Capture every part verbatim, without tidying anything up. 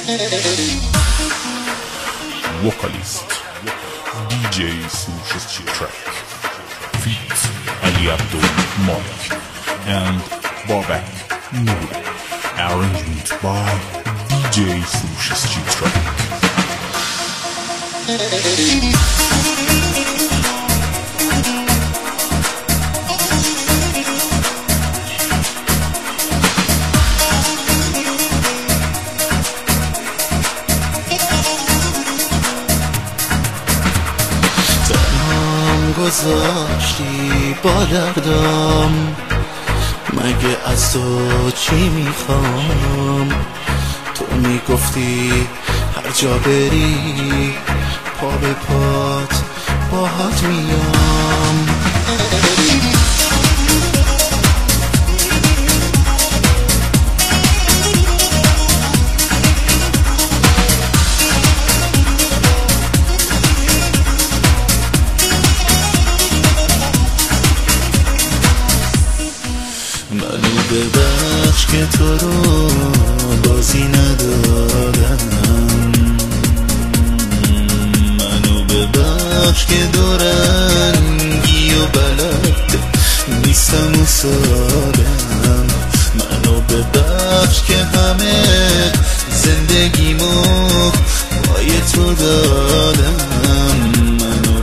Vocalist D J Sush's track feats Ali Abdul Malik and Babak Noor. Arrangement by D J Sush's track. گذاشتی با دردم، مگه از تو چی میخوام؟ تو میگفتی هر جا بری پا به پات باهات میام. منو ببخش که تو رو بازی ندادم، منو ببخش که دورنگی و بلد نیستم و سادم، منو ببخش که همه زندگیمو پای تو دادم، منو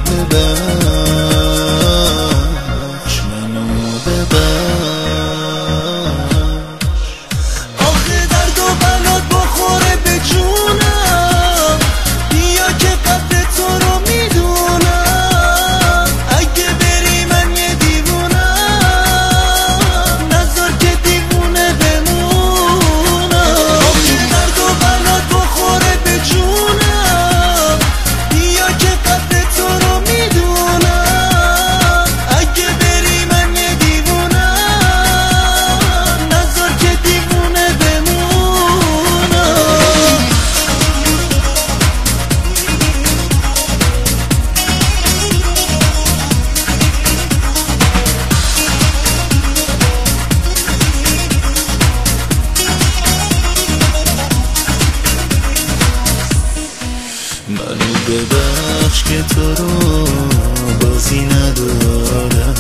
ببخش منو ببخش. منو ببخش که تو رو بازی ندارم،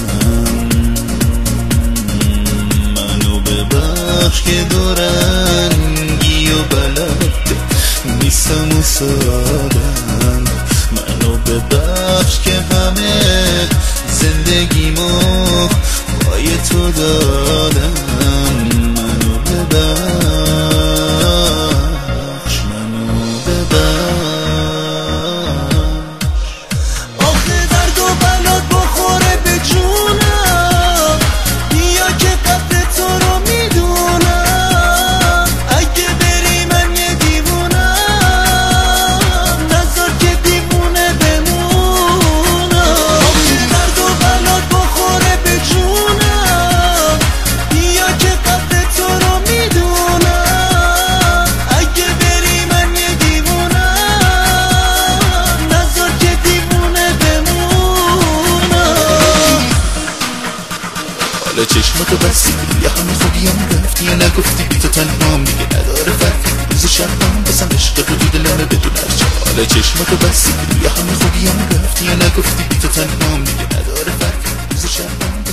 منو ببخش که دورنگی و بلد نیستم و سادم، منو ببخش که همه زندگیمو پای تو دادم، منو ببخش منو ببخش. حالا چشماتو بستی یه همه خوبیم رفتی یا نگفتی بی تو تنهام دیگه نداره فرقی، روز شبم بسم عشق تو تو دلمه بدون هرچه. حالا چشماتو بستی یه همه خوبیم رفتی یا نگفتی بی تو تنهام دیگه نداره فرقی، روز شبم